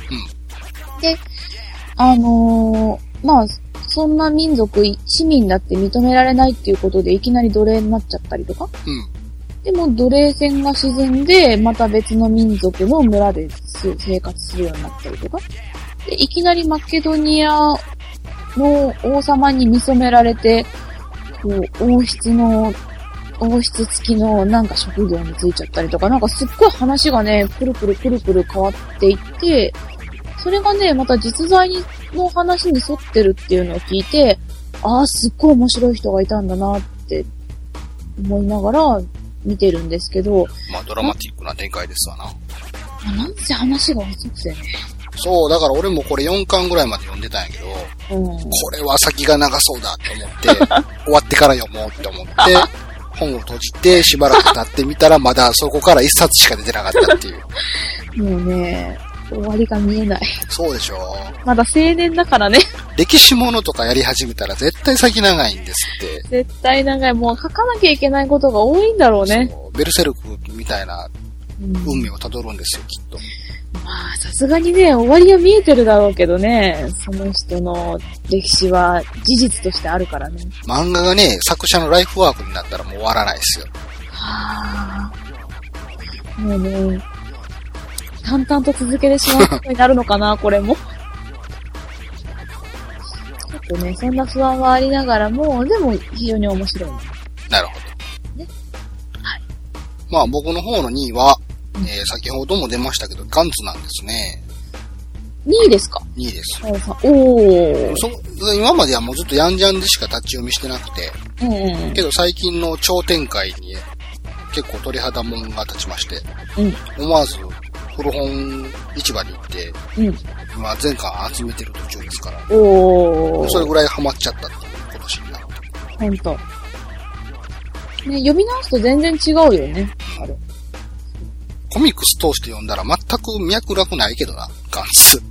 で、あのー、まあ、そんな民族、市民だって認められないっていうことでいきなり奴隷になっちゃったりとか。うん、でも奴隷船が沈んで、また別の民族の村で生活するようになったりとか。で、いきなりマケドニアの王様に見初められて、こう、王室の、王室付きのなんか職業についちゃったりとか、なんかすっごい話がね、くるくるくるくる変わっていって、それがね、また実在の話に沿ってるっていうのを聞いて、ああ、すっごい面白い人がいたんだなって思いながら見てるんですけど。 まあドラマティックな展開ですわな。 あ、なんせ話が遅くてね。 そう、だから俺もこれよんかんぐらいまで読んでたんやけど、うん、これは先が長そうだと思って、終わってから読もうって思って、本を閉じてしばらく経ってみたらまだそこから一冊しか出てなかったっていう。 もうね、終わりが見えない。 そうでしょう。 まだ青年だからね。 歴史ものとかやり始めたら絶対先長いんですって。 絶対長い。もう書かなきゃいけないことが多いんだろうね。 そう。ベルセルクみたいな運命をたどるんですよ、きっと。 まあ、さすがにね、終わりは見えてるだろうけどね、その人の歴史は事実としてあるからね。 漫画がね、作者のライフワークになったらもう終わらないですよ。 はぁ。もうね、淡々と続けてしまうことになるのかな、これも。ちょっとね、そんな不安はありながらも、でも非常に面白い。 なるほど。ね。はい。まあ僕の方のにいは、えー、先ほども出ましたけど、ガンツなんですね。 にいですか？ に 位です。 おー。 そ今まではもうずっとヤンジャンでしか立ち読みしてなくて、うんうん、けど最近の超展開に結構鳥肌もんが立ちまして、うん、思わず古本市場に行って、うん、今全巻集めてる途中ですから。おー。それぐらいハマっちゃったっていう今年になって。 ほんと。ね、読み直すと全然違うよね。あれ。 コミックス通して読んだら全く脈絡ないけどな、ガンツ。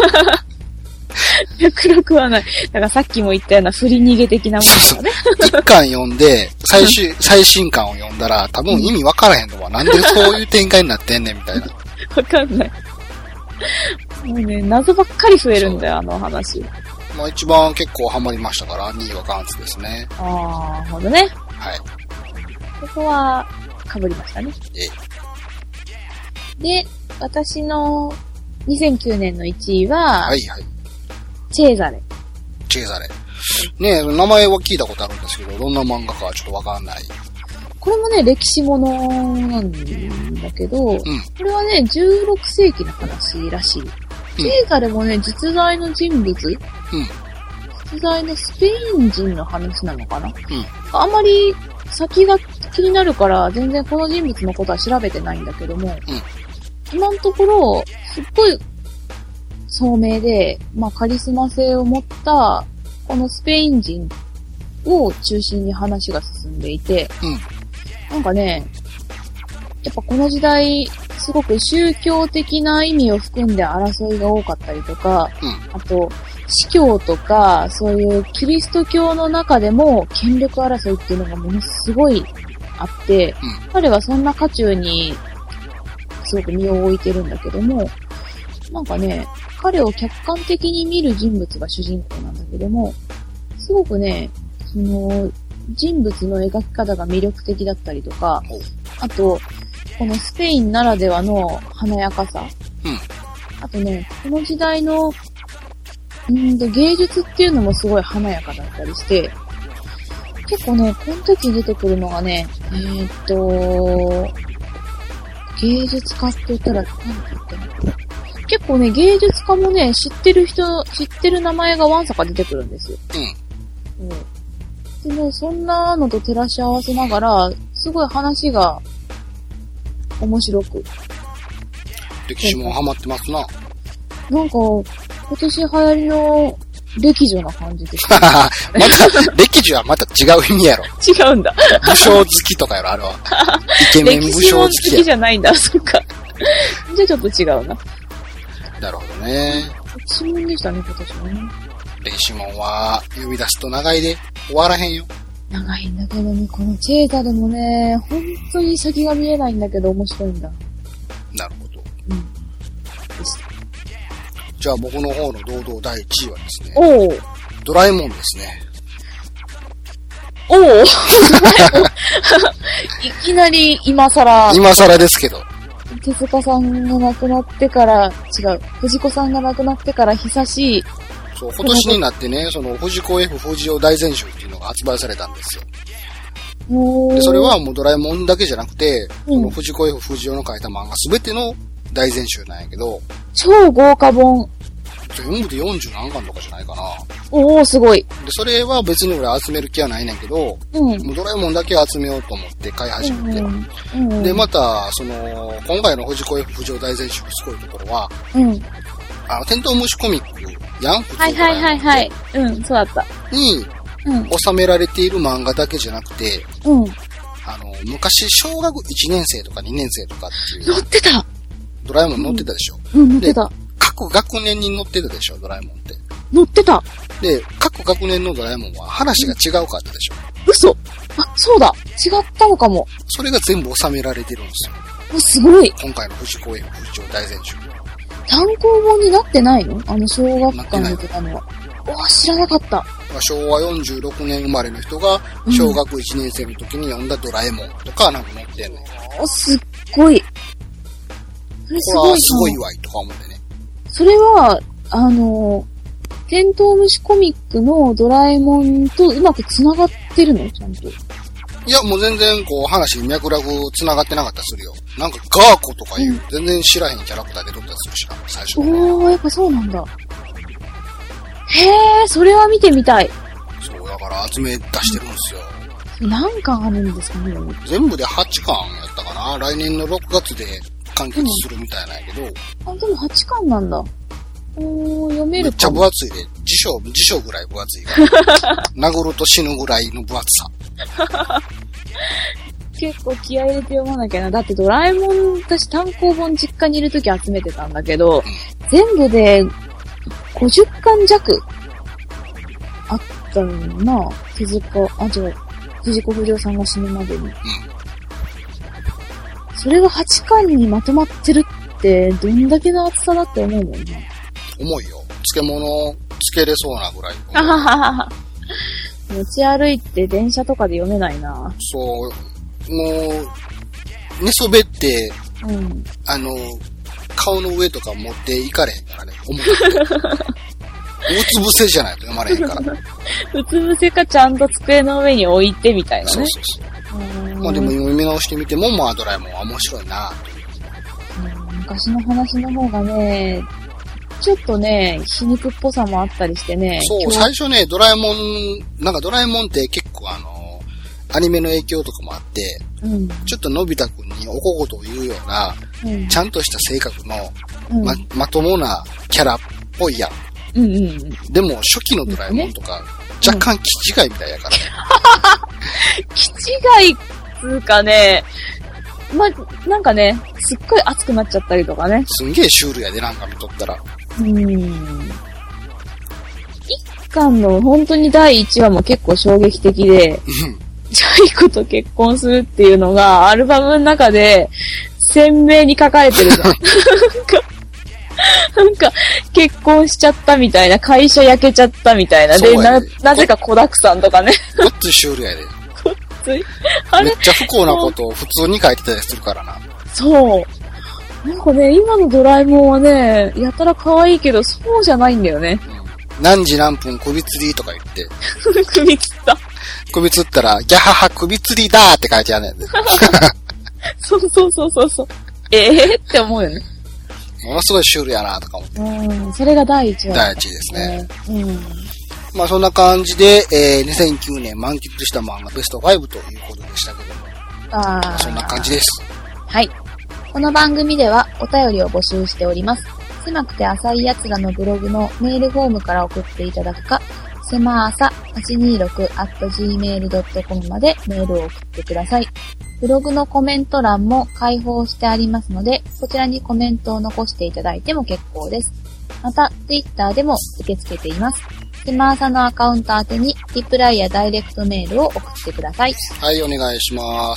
脈絡はない。だからさっきも言ったような振り逃げ的なものだね。 一巻読んで、最終、最新巻を読んだら多分意味わからへんのは、なんでそういう展開になってんねんみたいな。 わかんない。もうね、謎ばっかり増えるんだよ、あの話。 まあ一番結構ハマりましたから、にいはガンツですね。 ああ、なるほどね。 はい。 ここは、被りましたね。ええ。で、私のにせんきゅうねんのいちいは、はいはい。チェーザレ。 チェーザレ。ねえ、名前は聞いたことあるんですけど、どんな漫画かはちょっとわかんない。 これもね、歴史ものなんだけど、うん、これはね、じゅうろくせいきの話らしい。うん、チェーザレもね、実在の人物、うん、実在のスペイン人の話なのかな、うん、あんまり先が気になるから全然この人物のことは調べてないんだけども、うん、今のところすっごい聡明で、まあカリスマ性を持ったこのスペイン人を中心に話が進んでいて、うん、なんかね、やっぱこの時代すごく宗教的な意味を含んで争いが多かったりとか、うん、あと司教とかそういうキリスト教の中でも権力争いっていうのがものすごいあって、うん、彼はそんな渦中にすごく身を置いてるんだけども、なんかね、彼を客観的に見る人物が主人公なんだけども、すごくね、その人物の描き方が魅力的だったりとか、あとこのスペインならではの華やかさ、うん、あとね、この時代のうんと芸術っていうのもすごい華やかだったりして、結構ね、この時出てくるのがね、えー、っと、芸術家って言ったら、何て言ってんの？結構ね、芸術家もね、知ってる人、知ってる名前がわんさか出てくるんですよ。うん。うん、でね、そんなのと照らし合わせながら、すごい話が面白く。 歴史もハマってますな。 なんか、今年流行りの歴女な感じでした。 また、歴女はまた違う意味やろ。 違うんだ。 武将好きとかやろ、あれは。イケメン武将好きや。歴史好きじゃないんだ、そっか。じゃあちょっと違うな。 なるほどね。 歴史もんでしたね、今年はね。 歴史もんは、呼び出すと長いで、終わらへんよ。 長いんだけどね、このチェータでもね、本当に先が見えないんだけど面白いんだ。 なるほど。うん。でした。じゃあ僕の方の堂々だいいちいはですね。おー。ドラえもんですね。 おーいきなり今更。 今更ですけど。 手塚さんが亡くなってから、違う、藤子さんが亡くなってから久しい。 そう、今年になってね、その藤子 F 不二雄大全集っていうのが発売されたんですよ。でそれはもうドラえもんだけじゃなくて、うん、その藤子 F 不二雄の書いた漫画すべての大全集なんやけど、 超豪華本。 全部でよんじゅうなんかんとかじゃないかな。 おー、すごい。で、 それは別に俺集める気はないねんけど、うん、もうドラえもんだけ集めようと思って買い始めて。うんうん、で、また、その、今回の藤子 F 不二雄大全集のすごいところは、うん、あの、テントウムシコミック、ヤンフはいはいはいはい。うん、そうだった。 に、うん、収められている漫画だけじゃなくて、うん、あの、昔、小学いちねんせいとかにねんせいとかっていう。 載ってたドラえもん載ってたでしょ。 うん、載ってた。 各学年に載ってたでしょ、ドラえもんって。 載ってた。 で、各学年のドラえもんは話が違うかったでしょ。 嘘。あ、そうだ。違ったのかも。 それが全部収められてるんですよ。 お、すごい。 今回の藤子 F 不二雄大全集。 単行本になってないの？あの小学館に出てたのは。わ、知らなかった。 しょうわよんじゅうろくねん生まれの人が小学いちねんせいの時に読んだドラえもんとかなんか載ってんのよ。 お、すっごい。 それすごい。これはすごいわいとか思ってね。 それは、あの、テントウムシコミックのドラえもんとうまく繋がってるの？ちゃんと。 いや、もう全然こう話に脈絡繋がってなかったりするよ。なんかガーコとかいう、うん、全然知らへんキャラクターで撮ったりするしな、最初。 おー、やっぱそうなんだ。へー、それは見てみたい。 そう、だから集め出してるんですよ。 何巻あるんですかね？ 全部ではちかんやったかな。来年のろくがつで完結するみたいなんやけど。 うん、あ、でもはちかんなんだ。おー、読めるかも。 めっちゃ分厚いで、辞書、辞書ぐらい分厚いから。殴ると死ぬぐらいの分厚さ。 結構気合い入れて読まなきゃな。だってドラえもん、私単行本実家にいるとき集めてたんだけど、うん、全部でごじゅっかん弱あったのな。手塚、あ、違う。藤子不二雄さんが死ぬまでに。うん、それがはちかんにまとまってるって、どんだけの厚さだって思うもんね。 重いよ。漬物つけれそうなぐらい。 はははは。持ち歩いて電車とかで読めないな。 そう。もう、寝そべって、うん、あの、顔の上とか持っていかれへんからね。重い。うつ伏せじゃないと読まれへんから。 うつ伏せかちゃんと机の上に置いてみたいなね。 そうそうそう。まあでも読み直してみても、まあドラえもんは面白いなと。昔の話の方がね、ちょっとね、皮肉っぽさもあったりしてね。 そう、最初ね、ドラえもん、なんかドラえもんって結構あの、アニメの影響とかもあって、うん、ちょっとのび太くんにおこごとを言うような、うん、ちゃんとした性格の、うんま、まともなキャラっぽいやん。うんうんうん、でも初期のドラえもんとか、ね、若干気違いみたいやからね。 気違いつうかね、ま、なんかね、すっごい熱くなっちゃったりとかね。 すんげえシュールやで、なんか見とったら。うん。 一巻の本当にだいいちわも結構衝撃的で、ジャイ子と結婚するっていうのがアルバムの中で鮮明に書かれてるじゃん。なんか、結婚しちゃったみたいな、会社焼けちゃったみたいな。で、な、なぜか子だくさんとかね。 ごっついシュールやで。 ごっつい。あれめっちゃ不幸なことを普通に書いてたりするからな。 そう。なんかね、今のドラえもんはね、やたら可愛いけど、そうじゃないんだよね。 うん、何時何分首吊りとか言って。 首吊った。 首吊ったら、ギャハハ首吊りだーって書いてあるねん。 そうそうそうそうそう。ええー、って思うよね。 ものすごいシュールやなとか思って。 うん、それが第一話。 第一ですね。 うん。 まあそんな感じで、えー、にせんきゅうねん満喫した漫画ベストごということでしたけども。 ああ。 そんな感じです。 はい。この番組ではお便りを募集しております。狭くて浅い奴らのブログのメールフォームから送っていただくか、せまあさ はちにーろく アット ジーメール ドット コム までメールを送ってください。ブログのコメント欄も開放してありますので、そちらにコメントを残していただいても結構です。また、Twitter でも受け付けています。せまあさのアカウント宛てにリプライやダイレクトメールを送ってください。 はい、お願いします。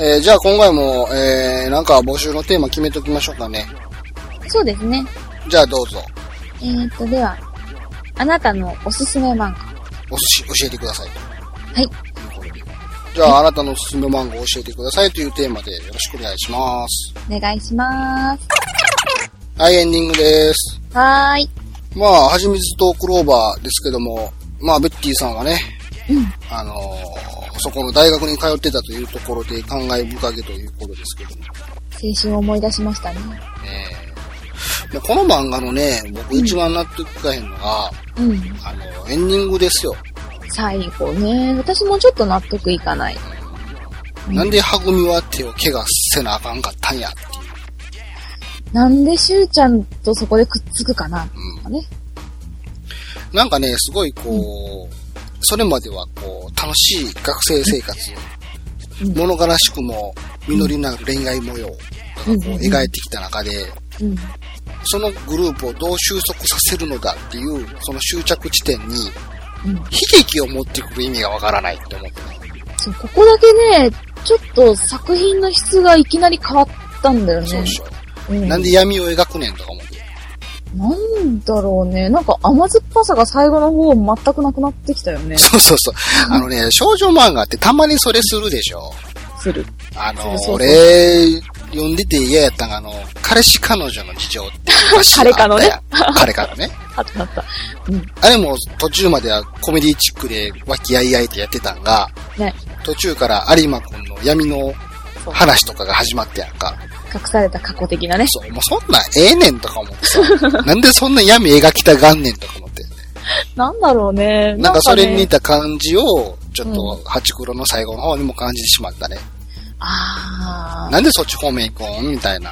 えー、じゃあ今回も、えー、なんか募集のテーマ決めときましょうかね。 そうですね。 じゃあどうぞ。 えーと、では、あなたのおすすめ漫画。 おすし、教えてください。 はい。 じゃあ、あなたのおすすめ漫画を教えてくださいというテーマでよろしくお願いします。 お願いします。 はい、エンディングです。 はーい。 まあ、はじみつとクローバーですけども、まあ、ベッティさんがね、うん、あのー、そこの大学に通ってたというところで感慨深げということですけども。 青春を思い出しましたね。 えー、この漫画のね、僕一番納得いかへんのが、うん、あの、エンディングですよ。 最後ね、私もちょっと納得いかない。 うん、なんではぐみは手を怪我せなあかんかったんやっていう。 なんでしゅうちゃんとそこでくっつくかな、うん、ね。 なんかね、すごいこう、うん、それまではこう、楽しい学生生活、うん、物悲しくも実りのある恋愛模様とかこう描いてきた中で、うん、そのグループをどう収束させるのだっていう、その終着地点に、うん、悲劇を持ってくる意味がわからないって思ってね。 そう、ここだけね、ちょっと作品の質がいきなり変わったんだよね。 そうそう。うん、なんで闇を描くねんとか思って。 なんだろうね。なんか甘酸っぱさが最後の方全くなくなってきたよね。 そうそうそう。あのね、少女漫画ってたまにそれするでしょ。 する。 あの、そうそうそう、俺、読んでて嫌やったんが、あの、彼氏彼女の事情って彼かのね。 彼からね。 あったあった。うん。 あれも途中まではコメディチックで和気あいあいってやってたんが、ね、途中から有馬くんの闇の話とかが始まってやんか。 隠された過去的なね。 そう、もうそんなんええねんとか思ってさ。なんでそんな闇描きたがんねんとか思って。 なんだろうね。 なんかそれに似た感じを、ちょっと、ハチクロの最後の方にも感じてしまったね。 ああ。 なんでそっち方面行こうみたいな。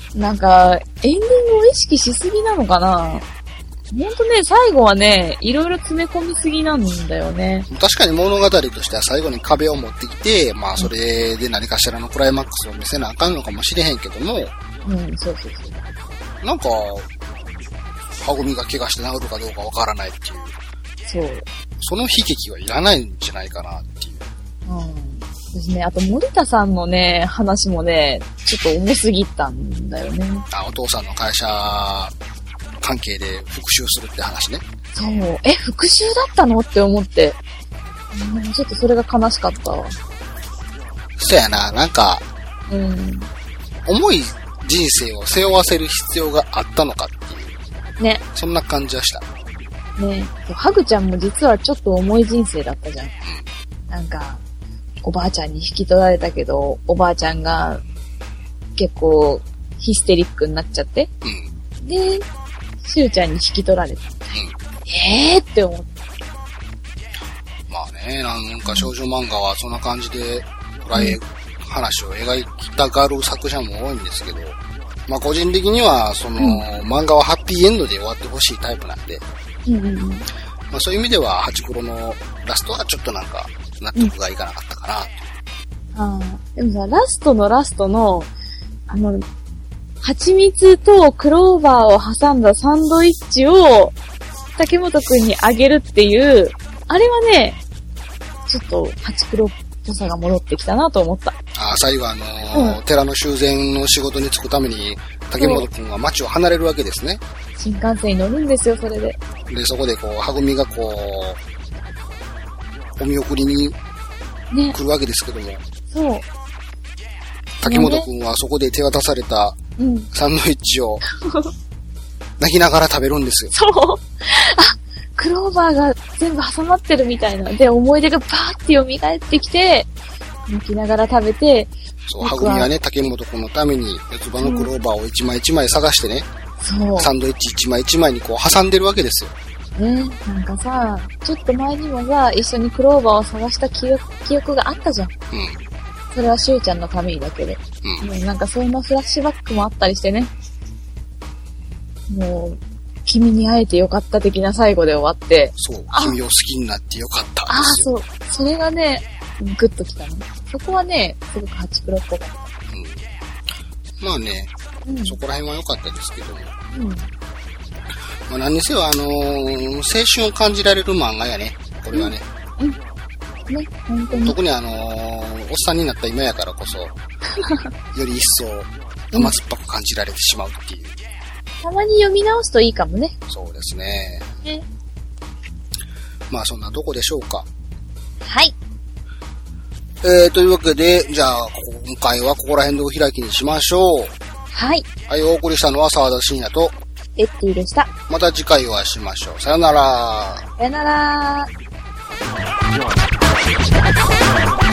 なんか、エンディングを意識しすぎなのかな。ほんとね、最後はね、いろいろ詰め込みすぎなんだよね。 確かに物語としては最後に壁を持ってきて、まあそれで何かしらのクライマックスを見せなあかんのかもしれへんけども、 うん、そうそうそう。 なんか、はぐみが怪我して治るかどうかわからないっていう。 そう。 その悲劇はいらないんじゃないかなっていう。 うん。ですね。あと森田さんのね、話もね、ちょっと重すぎたんだよね。 あ、お父さんの会社関係で復讐するって話ね。 そう。え、復讐だったのって思って。うん、ちょっとそれが悲しかったわ。 そやな、なんか、 うん。 重い人生を背負わせる必要があったのかっていう。 ね。 そんな感じはした。 ね。ハグちゃんも実はちょっと重い人生だったじゃん。なんか、おばあちゃんに引き取られたけど、おばあちゃんが結構ヒステリックになっちゃって。うん、で、しゅうちゃんに引き取られた。うん、えーって思った。 まあね、なんか少女漫画はそんな感じで、捉え、うん、話を描きたがる作者も多いんですけど、まあ個人的には、その、うん、漫画はハッピーエンドで終わってほしいタイプなんで、うんうんうん、まあそういう意味では、ハチクロのラストはちょっとなんか、納得がいかなかったかな、 うん。ああ、でもさ、ラストのラストの、あの、蜂蜜とクローバーを挟んだサンドイッチを竹本くんにあげるっていう、あれはね、ちょっとハチクロっぽさが戻ってきたなと思った。 ああ、最後あのーうん、寺の修繕の仕事に就くために竹本くんは街を離れるわけですね。 新幹線に乗るんですよ、それで。 で、そこでこう、はぐみがこう、お見送りに来るわけですけども。ね、そう。竹本くんはそこで手渡されたサンドイッチを泣きながら食べるんですよ。 そう。あ、クローバーが全部挟まってるみたいな。で、思い出がバーって蘇ってきて、泣きながら食べて。 そう、はぐみはね、竹本くんのために四つ葉のクローバーを一枚一枚探してね。そう。サンドイッチ一枚一枚にこう挟んでるわけですよ。 ね、なんかさ、ちょっと前にもさ、一緒にクローバーを探した記憶、記憶があったじゃん。うん。それはしゅうちゃんのためにだけで。うん。もうなんかそんなフラッシュバックもあったりしてね。もう、君に会えてよかった的な最後で終わって。 そう、君を好きになってよかったんですよ。ああ、そう。それがね、グッときたね。そこはね、すごくハチクロっぽかった。 うん。まあね、うん、そこら辺は良かったですけども。うん。まあ何にせよ、あのー、青春を感じられる漫画やね。これはね。うん。うん、ね、本当に。特にあのー、おっさんになった今やからこそ、より一層甘酸っぱく感じられてしまうっていう。 たまに読み直すといいかもね。 そうですね。ね。まあそんなとこでしょうか。 はい。 えー、というわけで、じゃあ、今回はここら辺でお開きにしましょう。 はい。 はい、お送りしたのは沢田信也と、 エッティでした。 また次回お会いしましょう。さよなら。 さよなら。